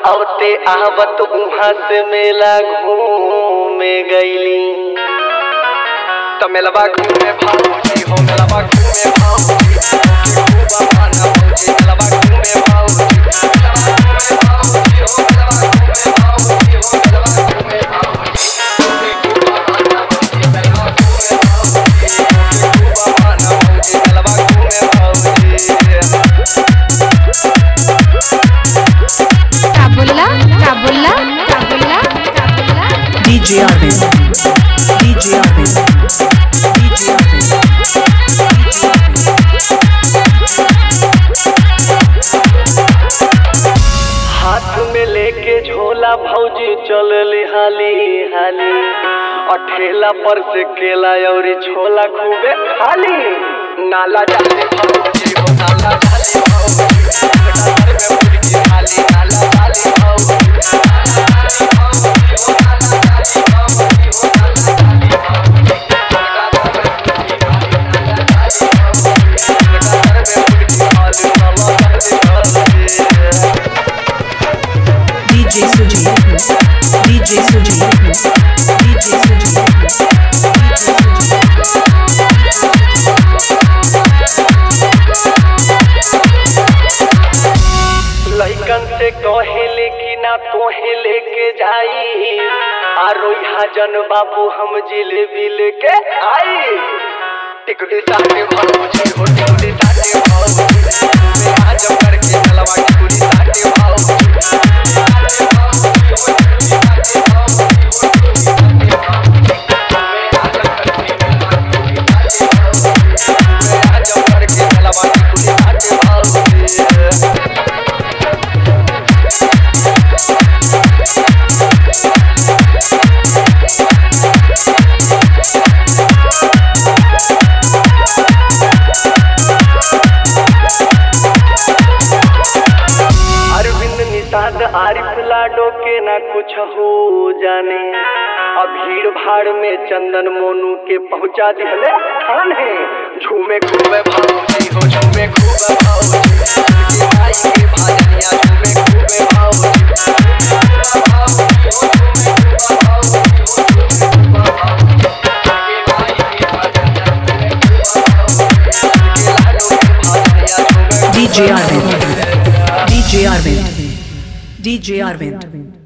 औते आवत उहाँ से मेला घूमे गईली। तो मेलवा घूमे भाऊजी हो, मेलवा घूमे भाऊजी, खूब माना भौजी, मेलवा घूमे भाऊजी, मेलवा घूमे भाऊजी हो, मेलवा घूमे भाऊजी हो, मेलवा घूमे भाऊजी, खूब माना भौजी, मेलवा घूमे भाऊजी, खूब माना भौजी, मेलवा घूमे भाऊजी। काबुल्ला काबुल्ला काबुल्ला काबुल्ला DJ Arvind, DJ Arvind, DJ Arvind, DJ Arvind। हाथ में लेके झोला भौजी चलली हाली हाली, और ठेला पर से केला और छोला खूबे खाली। नाला डाले भौजी हो, नाला डाले भौजी, घर में मुर्गी खाली, नाला डाले भौजी, नाला डाले भौजी हो, नाला डाले भौजी हो, नाला डाले भौजी, घर में मुर्गी खाली, नाला डाले भौजी। DJ Sujit, DJ Sujit, DJ Sujit, DJ Sujit। लइकन से कहेले कि ना तोहे लेके जाई, आरोहा जन बाबू हम जिलेबी लेके आई। टिकड़ी साथे भौजी हो, टिकड़ी साथे भौजी, मैं आज करके चलवा टिकड़ी साथे भौजी, साथे भौजी हो, टिकड़ी साथे भौजी हो, टिकड़ी साथे भौजी, मैं आज करके चलवा टिकड़ी साथे भौजी, मैं आज करके चलवा टिकड़ी साथे भौजी। निषाद आरिफ लाडो के ना कुछ हो जाने, अब भीड़ भाड़ में चंदन मोनू के पहुंचा दिहले थाने। झूमे खूबे भौजी हो, झूमे खूबे भौजी, उनकी भाई के भाजनिया झूमे खूबे भौजी, खूबे भौजी हो, झूमे खूबे भौजी हो, झूमे खूबे भौजी, उनकी भाई के भाजनिया झूमे खूबे भौजी, उनके लाडो के भाजनिया झूमे। DJ Arvind, DJ Arvind, DJ Arvind।